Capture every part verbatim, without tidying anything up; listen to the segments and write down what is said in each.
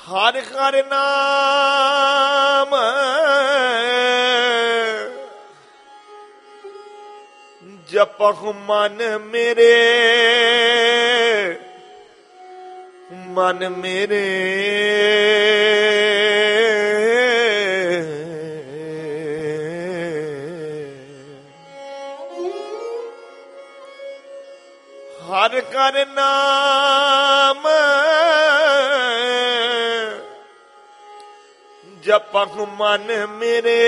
ਹਰ ਹਰ ਨਾਮ ਜਪਹੁ ਮਨ ਮੇਰੇ, ਮਨ ਮੇਰੇ ਹਰ ਕਰ ਨਾਮ ਜਪਹੁ ਮਨ ਮੇਰੇ,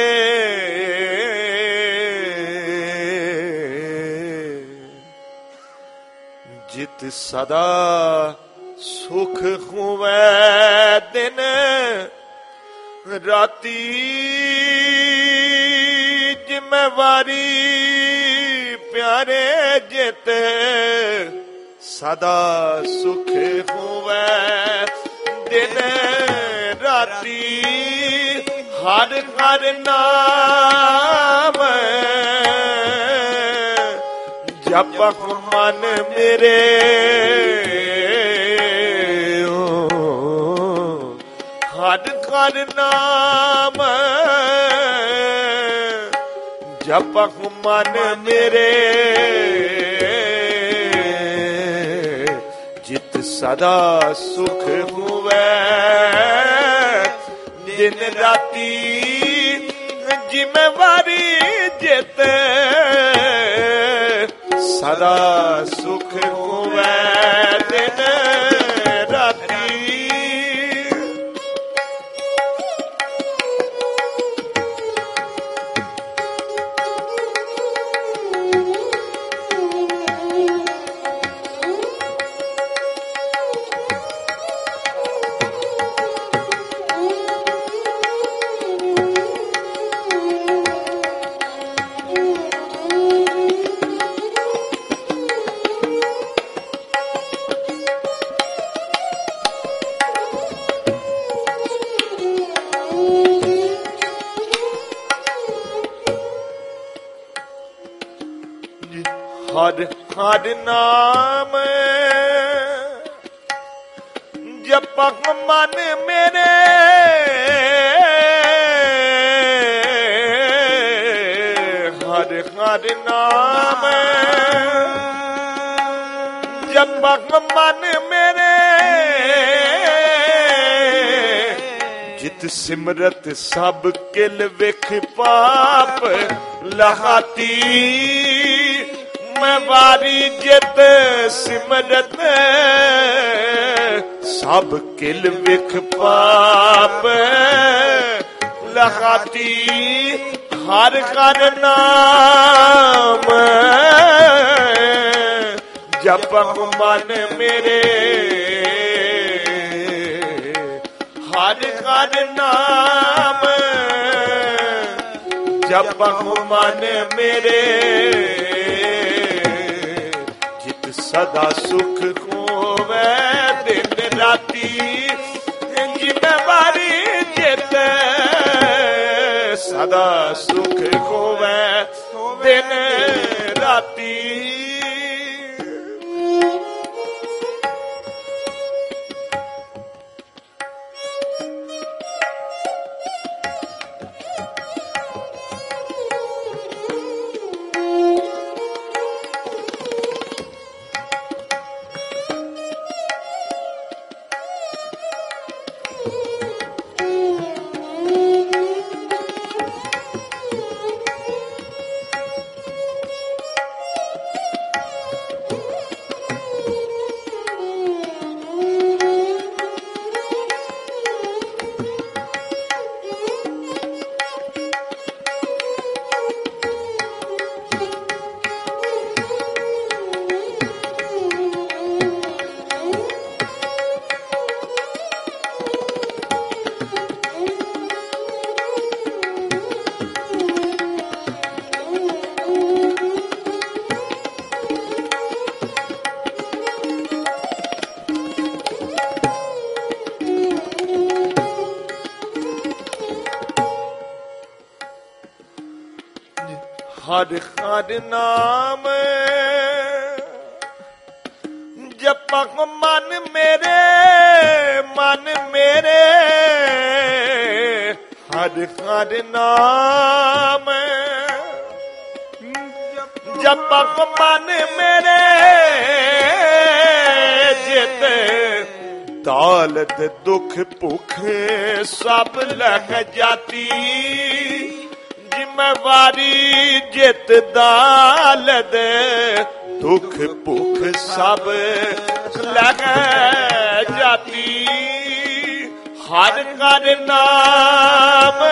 ਜਿਤ ਸਦਾ ਸੁਖ ਹੋਵੇ ਦਿਨ ਰਾਤੀ, ਜ਼ਿੰਮੇਵਾਰੀ ਪਿਆਰੇ ਜਿਤ ਸਦਾ ਸੁਖ ਹੋਵੇ ਦਿਨ ਰਾਤੀ, ਹਰ ਹਰ ਨਾਮ ਜਪਹੁ ਮਨ ਮੇਰੇ, ਹਰ ਹਰ ਨਾਮ ਜਪਹੁ ਮਨ ਮੇਰੇ, ਜਿਤ ਸਦਾ ਸੁਖ ਹੋਵੇ ਦਿਨ ਰਾਤੀ, ਜ਼ਿੰਮੇਵਾਰੀ ਜਿਤ ਸਦਾ ਸੁਖ ਹੋਵੇ ਦਿਨ ਰਾਤੀ। ਹਰ ਹਰ ਨਾਮ ਜਪਹੁ ਮਨ ਮੇਰੇ, ਹਰ ਹਰ ਨਾਮ ਜਪਹੁ ਮਨ ਮੇਰੇ, ਜਿਤ ਸਿਮਰਤ ਸਭ ਕਿਲ ਵਿਖ ਪਾਪ ਲਹਾਤੀ, ਮੈਂ ਵਾਰੀ ਜਿਤ ਸਿਮਰਤ ਸਭ ਕਿਲ ਵਿਖ ਪਾਪ ਲਹਾਤੀ, ਹਰ ਹਰ ਨਾਮ ਜਪਹੁ ਮਨ ਮੇਰੇ, ਹਰ ਹਰ ਨਾਮ ਜਪਹੁ ਮਨ ਮੇਰੇ, ਸਦਾ ਸੁਖ ਹੋਵੇ ਦਿਨ ਰਾਤੀ, ਜ਼ਿੰਮੇਵਾਰੀ ਜਿਤ ਸਦਾ ਸੁਖ ਹੋਵੇ ਦਿਨ ਰਾਤੀ। ਹਰ ਹਰ ਨਾਮ ਜਪਕ ਮਨ ਮੇਰੇ ਮਨ ਮੇਰੇ ਹਰ ਹਰ ਨਾਮ ਜਪਕ ਮਨ ਮੇਰੇ ਜਿਤ ਦੌਲਤ ਦੁੱਖ ਭੁੱਖ ਸਭ ਲਹਿ ਜਾਤੀ ਜ਼ਿੰਮੇਵਾਰੀ ਜਿਤ ਦੌਲਤ ਦੁੱਖ ਭੁੱਖ ਸਭ ਲਹਿ ਜਾਤੀ ਹਰ ਹਰ ਨਾਮ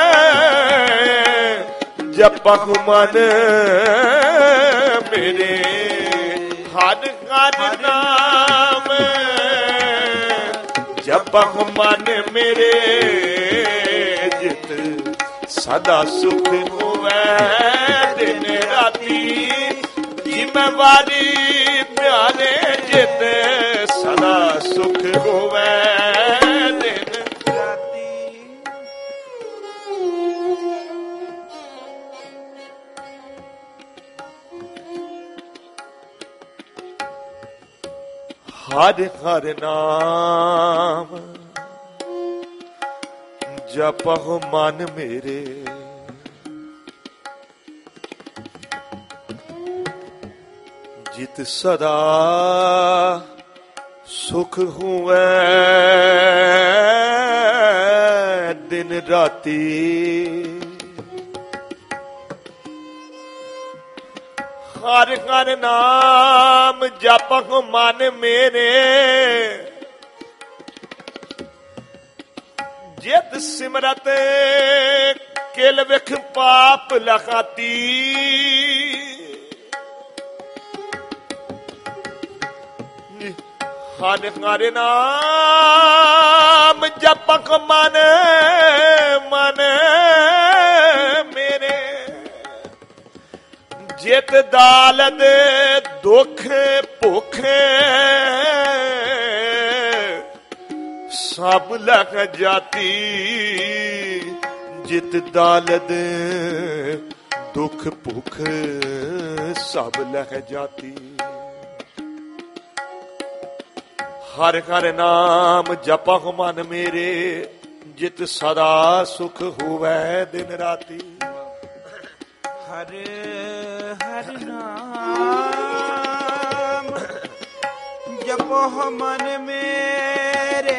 ਜਪਕ ਮਨ ਮੇਰੇ ਹਰ ਹਰ ਨਾਮ ਜਪਕ ਮਨ ਮੇਰੇ ਜਿਤ ਸਦਾ ਸੁਖ ਹੋਵੇ ਦਿਨ ਰਾਤੀ ਜ਼ਿੰਮੇਵਾਰੀ ਪਿਆਰੇ ਜਿਤ ਸਦਾ ਸੁਖ ਹੋਵੇ ਦਿਨ ਰਾਤੀ ਹਰ ਹਰ ਨਾਮ ਜਪਹੁ ਮਨ ਮੇਰੇ ਜਿਤ ਸਦਾ ਸੁਖ ਹੋਵੇ ਦਿਨ ਰਾਤੀ ਹਰ ਹਰ ਨਾਮ ਜਪਹੁ ਮਨ ਮੇਰੇ ਜਿਤ ਸਿਮਰਤ ਕਿਲ ਵਿਖ ਪਾਪ ਲਖਾਤੀ ਹਰ ਹਰ ਨਾਮ ਜਪਕ ਮਨ ਮਨ ਮੇਰੇ ਜਿਤ ਦਾਲਦ ਦੁੱਖ ਭੁੱਖ ਸਭ ਲਖ ਜਾਤੀ ਜਿਤ ਦਾਲਦ ਦੁੱਖ ਭੁੱਖ ਸਭ ਲਖ ਜਾਤੀ ਹਰ ਹਰ ਨਾਮ ਜਪਹੁ ਮਨ ਮੇਰੇ ਜਿਤ ਸਦਾ ਸੁਖ ਹੋਵੇ ਦਿਨ ਰਾਤੀ ਹਰ ਹਰ ਨਾਮ ਜਪਹੁ ਮਨ ਮੇਰੇ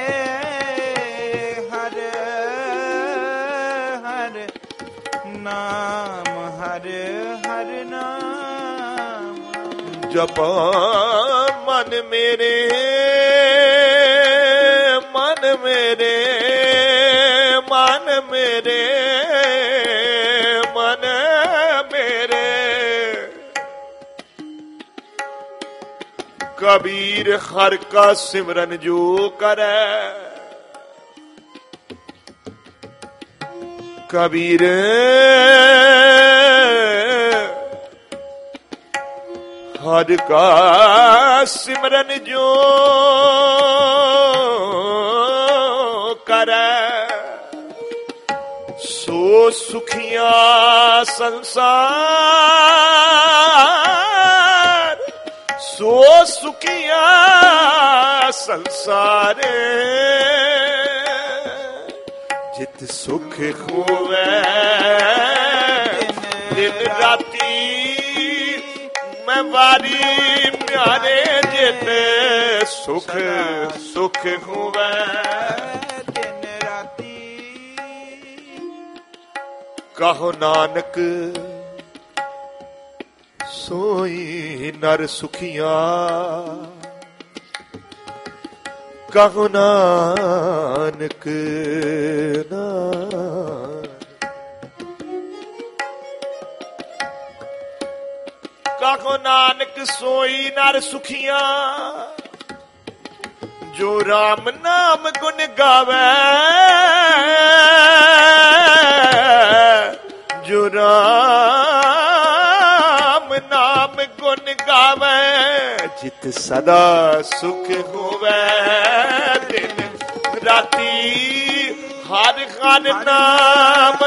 ਹਰ ਹਰ ਨਾਮ ਹਰ ਹਰ ਨਾਮ ਜਪਾ ਮਨ ਮੇਰੇ ਮਨ ਮੇਰੇ ਮਨ ਮੇਰੇ ਮਨ ਮੇਰੇ ਕਬੀਰ ਹਰ ਕਾ ਸਿਮਰਨ ਜੋ ਕਰੈ ਕਬੀਰ ਹਰ ਕਾ ਸਿਮਰਨ ਜੋ ਕਰੈ ਸੋ ਸੁਖੀਆਂ ਸੰਸਾਰ ਸੋ ਸੁਖੀਆਂ ਸੰਸਾਰ ਜਿਤ ਸੁਖ ਹੋਵੇ ਦਿਨ ਰਾਤੀ ਮੈਂ ਵਾਰੀ ਪਿਆਰੇ ਜਿਤ ਸੁਖ ਸੁਖ ਹੋਵੇ ਦਿਨ ਰਾਤੀ ਕਹੋ ਨਾਨਕ ਸੋਈ ਨਰ ਸੁਖੀਆਂ ਕਹੋ ਨਾਨਕ ਨਾਨਕ ਕਹੋ ਨਾਨਕ ਸੋਈ ਨਰ ਸੁਖੀਆਂ ਜੋ ਰਾਮ ਨਾਮ ਗੁਣ ਗਾਵੇ ਜੋ ਰਾਮ ਨਾਮ ਗੁਣ ਗਾਵੇ ਜਿਤ ਸਦਾ ਸੁਖ ਹੋਵੇ ਦਿਨ ਰਾਤੀ ਹਰ ਹਰ ਨਾਮ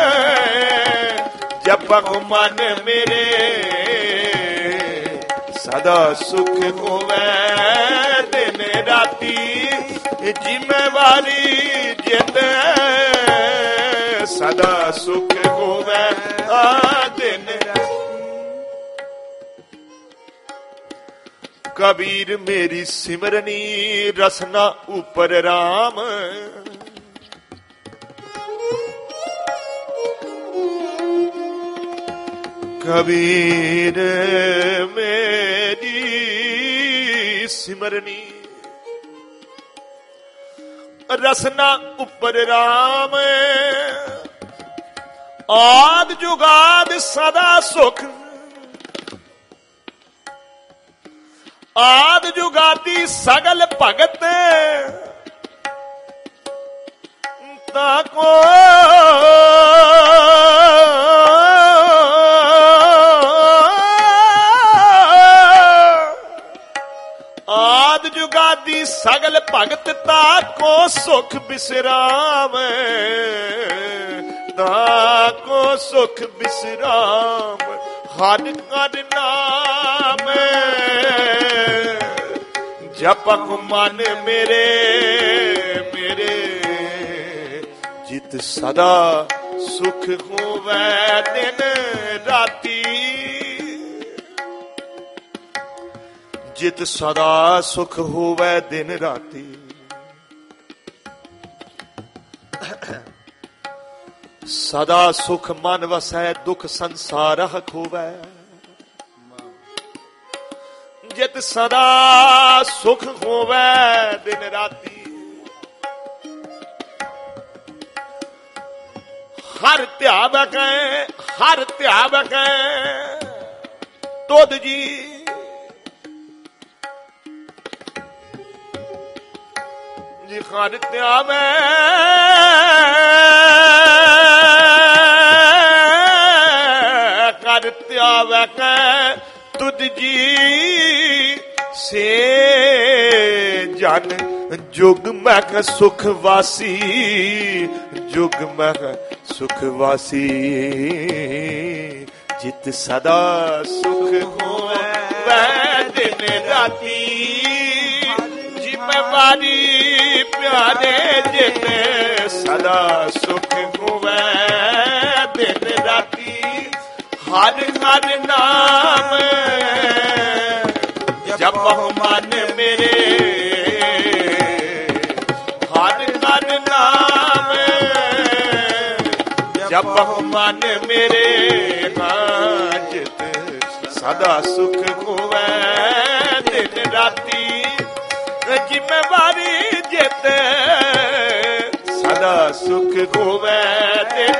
ਜਪਹੁ ਮਨ ਮੇਰੇ ਸਦਾ ਸੁਖ ਹੋਵੇ ਦਿਨ ਰਾਤੀ। ਜ਼ਿੰਮੇਵਾਰੀ ਜਿਤ ਸਦਾ ਸੁਖ ਹੋਵੇ ਆ ਦਿਨ ਰਾਤੀ। ਕਬੀਰ ਮੇਰੀ ਸਿਮਰਨੀ ਰਸਨਾ ਉਪਰ ਰਾਮ। ਕਬੀਰ ਮੇਰੀ ਸਿਮਰਨੀ ਰਸਨਾ ਉਪਰ ਰਾਮ। ਆਦ ਜੁਗਾਦ ਸਦਾ ਸੁਖ ਆਦ ਜੁਗਾਦੀ ਸਗਲ ਭਗਤ ਤਾ ਕੋ ਆਦ ਜੁਗਾਦੀ ਸਗਲ ਭਗਤ ਤਾ ਕੋ ਸੁਖ ਬਿਸਰਾਮ। ਤਾ ਕੋ ਸੁਖ ਬਿਸਰਾਮ ਹਰ ਹਰ ਨਾਮ ਜਪਕ ਮਨ ਮੇਰੇ ਮੇਰੇ ਜਿਤ ਸਦਾ ਸੁਖ ਹੋਵੇ ਦਿਨ ਰਾਤੀ। ਜਿਤ ਸਦਾ ਸੁਖ ਹੋਵੇ ਦਿਨ ਰਾਤੀ। ਸਦਾ ਸੁਖ ਮਨ ਵਸੈ ਦੁਖ ਸੰਸਾਰ ਖੋਵੈ। ਜਿਤ ਸਦਾ ਸੁਖ ਹੋਵੇ ਦਿਨ ਰਾਤੀ। ਹਰ ਧਿਆਵੈ ਹਰ ਧਿਆਵੈ ਤੁਧ ਜੀ। ਜੀ ਹਰ ਧਿਆਵੈ ਕਰ ਧਿਆਵੈ ਤੁਧ ਜੀ। ਸੇ ਜਨ ਜੁਗ ਮਹਿ ਸੁਖ ਵਾਸੀ ਜੁਗ ਮਹਿ ਸੁਖ ਵਾਸੀ। ਜਿਤ ਸਦਾ ਸੁਖ ਹੋਵੇ ਦਿਨ ਰਾਤੀ। ਜ਼ਿੰਮੇਵਾਰੀ ਪਿਆਰੇ ਜਿਤ ਸਦਾ ਸੁਖ ਹੋਵੇ ਦਿਨ ਰਾਤੀ। ਹਰ ਹਰ ਨਾਮ ਜਪਹੁ ਮਨ ਮੇਰੇ ਹਰ ਹਰ ਨਾਮ ਜਪਹੁ ਮਨ ਮੇਰੇ। ਜਿਤ ਸਦਾ ਸੁਖ ਹੋਵੇ ਦਿਨ ਰਾਤੀ। ਜ਼ਿੰਮੇਵਾਰੀ ਜਿਤ ਸਦਾ ਸੁਖ ਹੋਵੇ ਦਿਨ।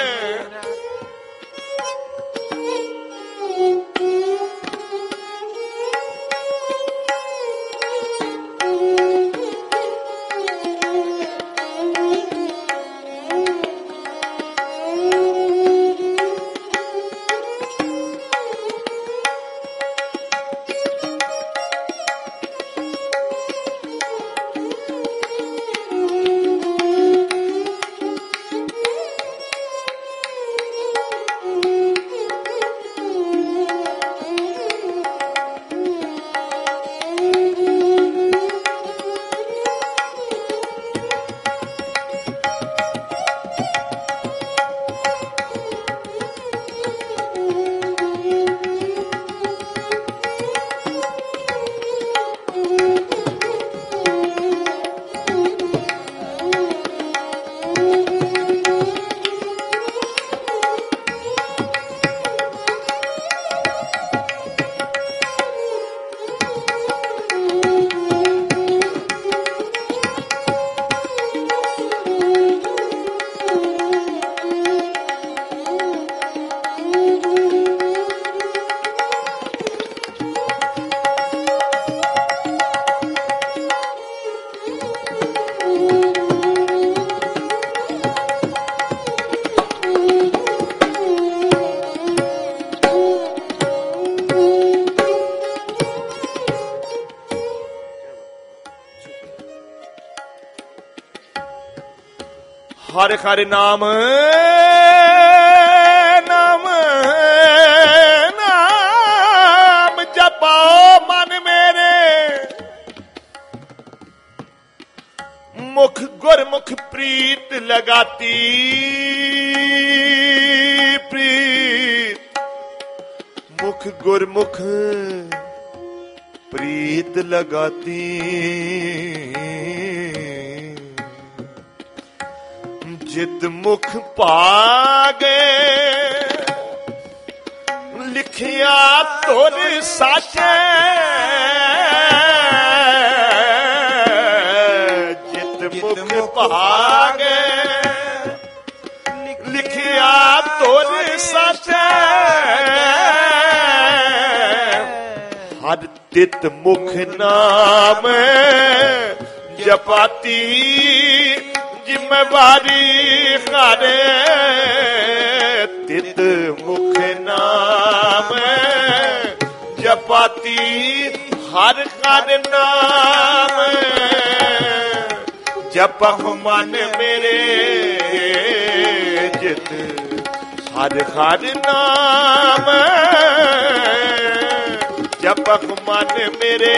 ਹਰ ਹਰ ਨਾਮ ਨਾਮ ਨਾਮ ਜਪੋ लगाती प्रीत मुख गुरमुख प्रीत लगाती जित मुख पागे लिखिया तुर साचे जित मुख पागे लिखिया तुर साचे हर तित मुख नाम जपाती जिम्मेवारी खारे तित मुख नाम जपाती हर कर नाम जपह मन मेरे जित हर हर नाम जपह मन मेरे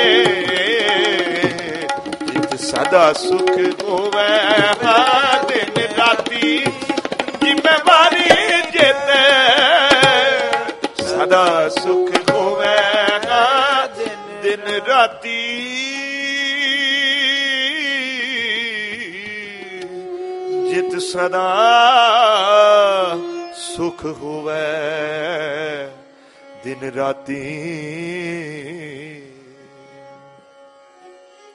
सदा सुख होवे दिन राती जिम्मेवारी जित सदा सुख होवे दिन राती जित सदा सुख होवे दिन राती।